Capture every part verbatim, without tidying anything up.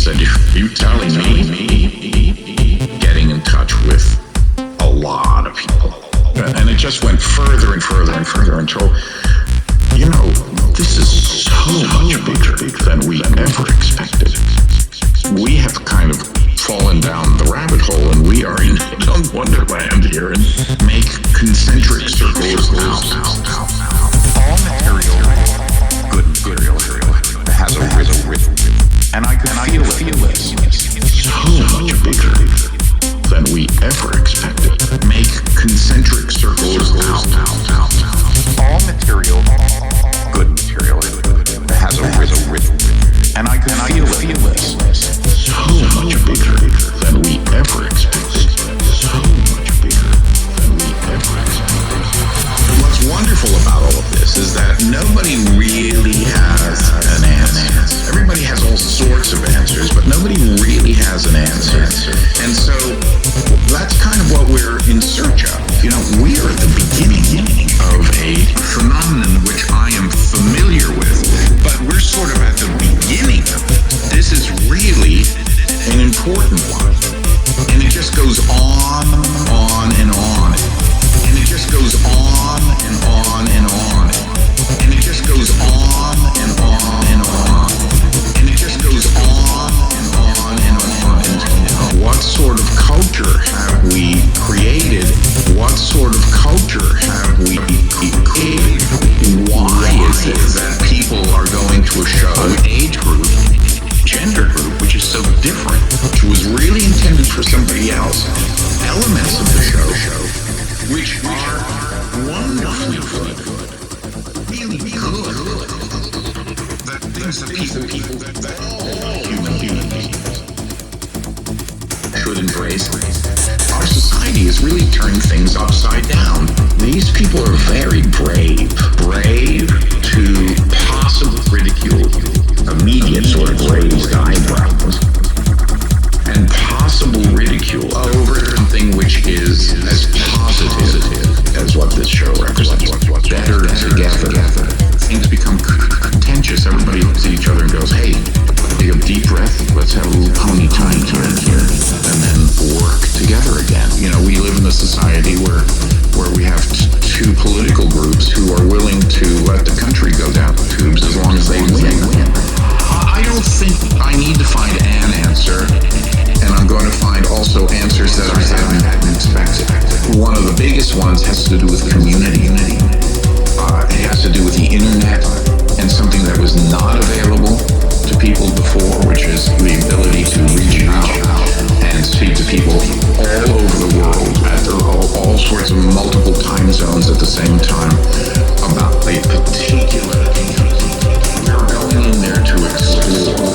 said, you telling me getting in touch with a lot of people. And it just went further and further and further until, you know, this is so much bigger than we ever expected. We have kind of fallen down the rabbit hole, and we are in some wonderland here, and make concentric circles now. All material, good material, has a rhythm, and I can feel feel this. So much bigger than we ever expected. Make concentric circles now. All material, good material, has a rhythm, and I can feel feel this. So much bigger than we ever expected. So much bigger than we ever expected. What's wonderful about all of this is that nobody really has an answer. Everybody has all sorts of answers, but nobody really has an answer. And so that's kind of what we're in search of. You know, we are at the beginning of a phenomenon which I am familiar with, but we're sort of at the beginning of it. This is really an important one. And it just goes on, on, and on. And it just goes on, and on, and on. And it just goes on, and on, and on. And it just goes on, and on, and on. And what sort of culture have we created? What sort of culture have we created? Why is it that people are going to a show, an age group, gender group, which is so different, which was really intended for somebody else, elements of the show, which are wonderfully good, really good, that things that people, people, that all human, human beings should embrace. Our society is really turning things upside down. These people are very brave, brave to possibly ridicule immediate sort of raised eyebrows and possible ridicule over something which is as positive as what this show represents. Better together. Things become contentious. Everybody looks at each other and goes, hey, take a deep breath. Let's have a little pony time turn here and then work together again. You know, we live in a society where where we have t- two political groups who are willing to let the country go down the tubes as long as they win. I don't think I need to find an answer, and I'm going to find also answers that I haven't expected. One of the biggest ones has to do with community. Uh, it has to do with the internet and something that was not available to people before, which is the ability to reach out and speak to people all over the world at all, all sorts of multiple time zones at the same time about a particular thing. We're going in there to explore.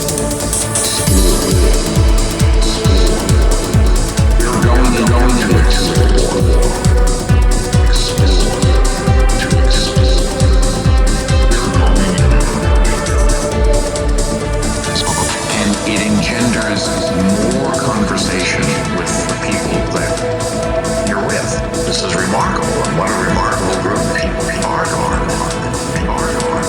We're going and going to explore. Explore. To explore. We're going. And it engenders more conversation with the people that you're with. This is remarkable, and what a remarkable group of people are, are, are, are, are.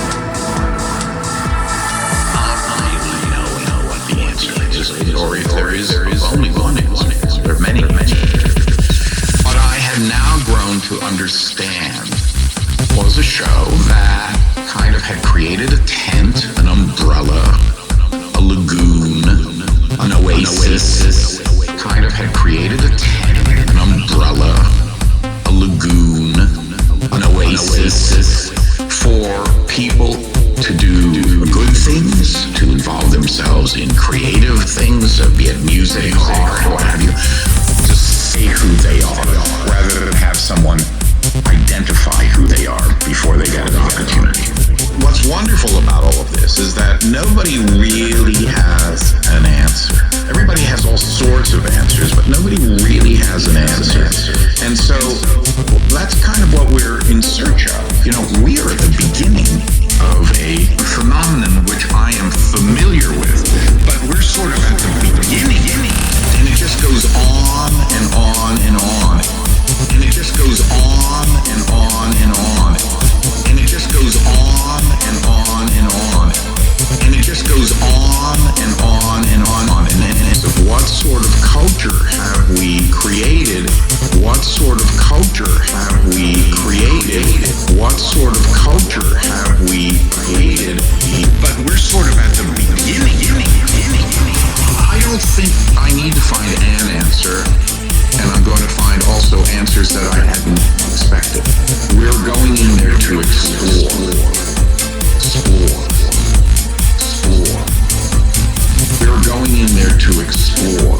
I know, we know what the answer is, or if there is, there is only one answer. There are many, many. What I have now grown to understand was a show that kind of had created a tent, an umbrella, a lagoon, an oasis, kind of had created a tent, an umbrella, a lagoon, an oasis for people to do good things, to involve themselves in creative things, be it music, art, what have you, to say who they are, rather than have someone identify who they are before they get an opportunity. What's wonderful about all of this is that nobody really has an answer. Everybody has all sorts of answers, but nobody really has an answer. And so that's kind of what we're in search of. You know, we are at the beginning of a phenomenon which I am familiar with, but we're sort of at the beginning, and it just goes on and on and on. And it just goes on and on and on. And it just goes on and on and on. And it just goes on and on. think I need to find an answer, and I'm going to find also answers that I hadn't expected. We're going in there to explore, explore, explore. We're going in there to explore.